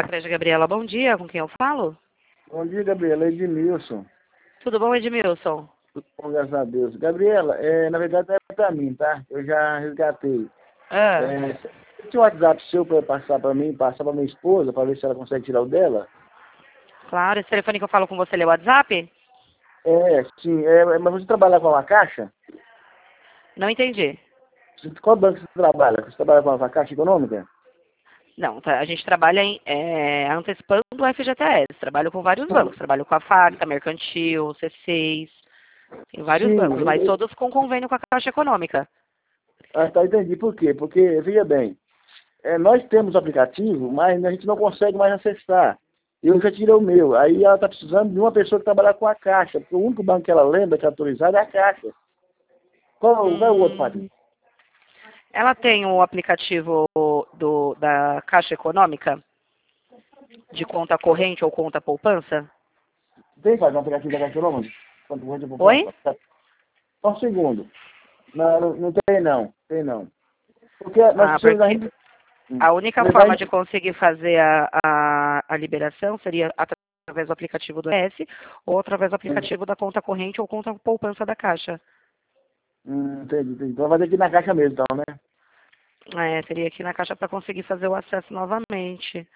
Creche Gabriela, bom dia. Com quem eu falo? Bom dia, Gabriela. É Edmilson. Tudo bom, Edmilson? Tudo bom, graças a Deus. Gabriela, na verdade não é pra mim, tá? Eu já resgatei. Ah, Tinha um WhatsApp seu para passar para mim, passar para minha esposa, para ver se ela consegue tirar o dela? claro. Esse telefone que eu falo com você é o WhatsApp? Sim. Mas você trabalha com uma caixa? Não entendi. Qual banco você trabalha? Você trabalha com uma caixa econômica? Não, tá, a gente trabalha antecipando o FGTS. Trabalho com vários bancos. Trabalho com a Facta, Mercantil, C6. Tem vários Sim. bancos, mas todos com convênio com a Caixa Econômica. Tá, entendi. Por quê? Porque, veja bem, nós temos o aplicativo, mas a gente não consegue mais acessar. Eu já tirei o meu. Aí ela está precisando de uma pessoa que trabalha com a Caixa, porque o único banco que ela lembra que é autorizado é a Caixa. Qual é o outro país? Ela tem o aplicativo da Caixa Econômica, de conta corrente ou conta poupança? Tem fazer um aplicativo da Caixa Econômica? Oi? Só um segundo. Não tem não. Tem não. Porque nós precisamos Porque a única forma de conseguir fazer a liberação seria através do aplicativo do S ou através do aplicativo da conta corrente ou conta poupança da Caixa. Entendi. Então vai ter que ir na Caixa mesmo, então, né? Teria que ir na Caixa para conseguir fazer o acesso novamente.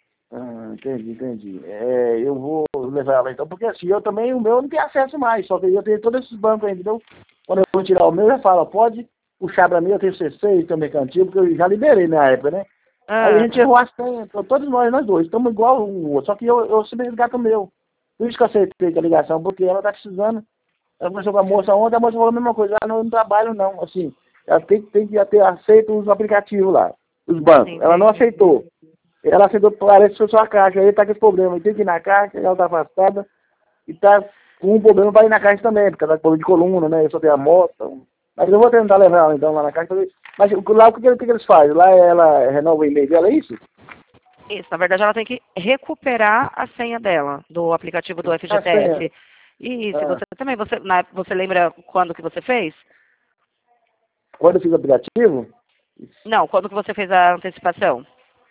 Entendi. Eu vou levar ela então, porque assim, eu também, o meu não tem acesso mais, só que eu tenho todos esses bancos aí, entendeu? Quando eu vou tirar o meu, eu já falo, pode puxar pra mim, eu tenho C6, tenho Mercantil, porque eu já liberei na época, né? Aí a gente errou as senhas, todos nós dois, estamos igual um outro, só que eu sempre resgato o meu. Por isso que eu aceitei a ligação, porque ela tá precisando. Ela conversou com a moça ontem, a moça falou a mesma coisa, eu não trabalho não, assim, ela tem que ter aceito os aplicativos lá, os bancos. Sim, Ela não aceitou. Ela aceitou, parece que foi só a Caixa, aí tá com esse problema, tem que ir na Caixa, ela tá afastada, e tá com um problema para ir na Caixa também, porque ela tá com problema de coluna, né, eu só tenho a moto, então. Mas eu vou tentar levar ela então lá na Caixa, mas lá o que eles fazem? Lá ela renova o e-mail dela, é isso? Isso, na verdade ela tem que recuperar a senha dela, do aplicativo do FGTS. E se você também, você lembra quando que você fez? Quando eu fiz o aplicativo? Não, quando que você fez a antecipação?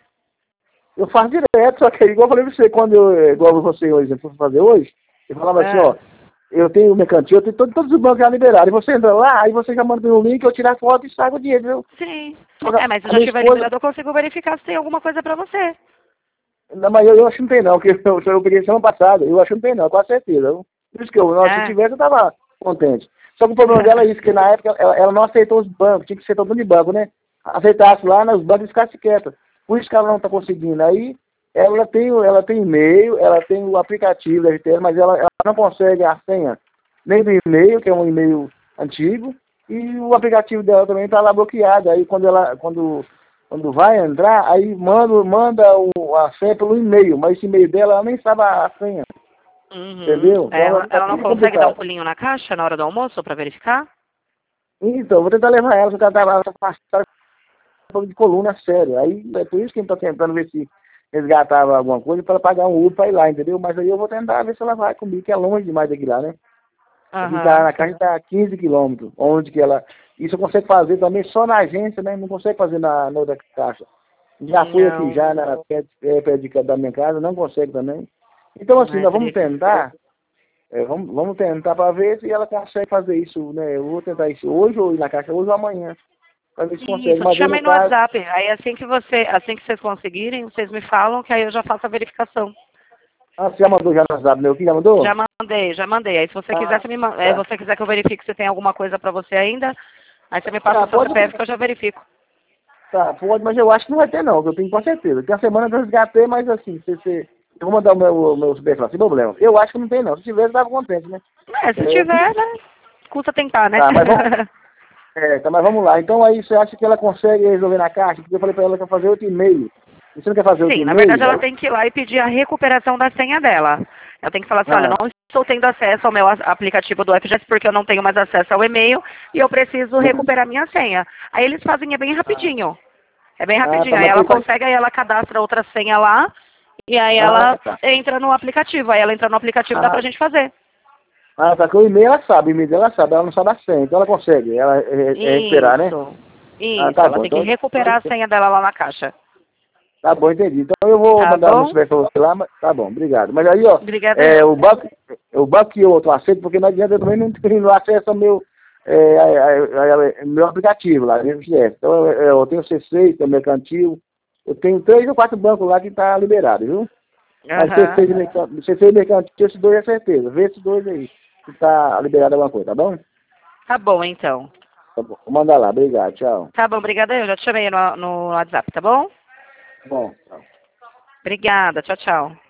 Eu faço direto, só que igual eu falei pra você, igual você hoje, for fazer hoje, eu falava assim, ó, eu tenho o Mercantil, eu tenho todos os bancos já liberados, e você entra lá, aí você já manda um link, eu tiro a foto e saco o dinheiro, viu? Sim. Mas se já tiver liberado, eu consigo verificar se tem alguma coisa pra você. Não, mas eu acho que não tem não, porque eu peguei semana passada, eu acho que não tem não, com certeza. Por isso que se tivesse, eu tava contente. Só que o problema dela é isso, que na época ela não aceitou os bancos, tinha que ser todo de banco, né? Aceitasse lá, os bancos ficassem quietos. Por isso que ela não está conseguindo. Aí ela tem e-mail, ela tem o aplicativo da RTL, mas ela não consegue a senha nem do e-mail, que é um e-mail antigo, e o aplicativo dela também está lá bloqueado. Aí quando vai entrar, aí manda a senha pelo e-mail, mas esse e-mail dela ela nem sabe a senha. Entendeu? Então, ela não consegue dar um pulinho na Caixa na hora do almoço para verificar? Então, vou tentar levar ela, porque ela está passada de coluna sério. Aí é por isso que a gente está tentando ver se resgatava alguma coisa para pagar um Uber para ir lá, entendeu? Mas aí eu vou tentar ver se ela vai comigo, que é longe demais daqui lá, né? Aqui na Caixa está a 15 quilômetros, onde que ela... Isso eu consigo fazer também só na agência, né? Não consegue fazer na outra Caixa. Já fui aqui já, perto da minha casa, não consegue também. Então assim, nós vamos tentar... vamos tentar para ver se ela consegue fazer isso, né? Eu vou tentar isso hoje ou ir na Caixa hoje ou amanhã. Pra ver se consegue. Isso, chamei no WhatsApp. Aí assim que vocês conseguirem, vocês me falam que aí eu já faço a verificação. Você já mandou já no WhatsApp meu aqui? Já mandou? Já mandei. Aí se você quiser, você quiser que eu verifique se tem alguma coisa pra você ainda, aí você me passa o seu CPF que eu já verifico. Tá, pode, mas eu acho que não vai ter não, que eu tenho com certeza. Tem a semana que eu resgatei, mas assim, eu vou mandar o meu CPF, sem problema. Eu acho que não tem não. Se tiver, eu tava contente, né? Se tiver, né? Custa tentar, né? Tá, mas vamos lá. Então aí você acha que ela consegue resolver na Caixa? Porque eu falei pra ela que ia fazer outro e-mail. Você não quer fazer outro e-mail? Sim, na verdade ela tem que ir lá e pedir a recuperação da senha dela. Eu tenho que falar assim, olha, não estou tendo acesso ao meu aplicativo do FGTS porque eu não tenho mais acesso ao e-mail e eu preciso recuperar minha senha. Aí eles fazem, é bem rapidinho. É bem rapidinho. Aí ela consegue, aí ela cadastra outra senha lá e aí ela entra no aplicativo. Aí ela entra no aplicativo, dá pra gente fazer. Tá, que o e-mail ela sabe, ela não sabe a senha, então ela consegue, ela recuperar, né? Isso, ela tem que recuperar a senha dela lá na Caixa. Tá bom, entendi. Então eu vou vou mandar uma mensagem pra você lá, mas tá bom, obrigado. Mas aí, ó, Obrigada. o banco que eu outro aceito, porque não adianta, eu também não tenho acesso ao meu, meu aplicativo lá, mesmo que é. Então, eu tenho o C6, tenho o Mercantil, eu tenho 3 ou 4 bancos lá que tá liberado, viu? Mas C6 Mercantil, esses dois é certeza. Vê esses dois aí, que tá liberado alguma coisa, tá bom? Tá bom, então. Tá bom, vou mandar lá, obrigado, tchau. Tá bom, obrigada. Eu já te chamei no WhatsApp, tá bom? Bom, tchau. Obrigada. Tchau, tchau.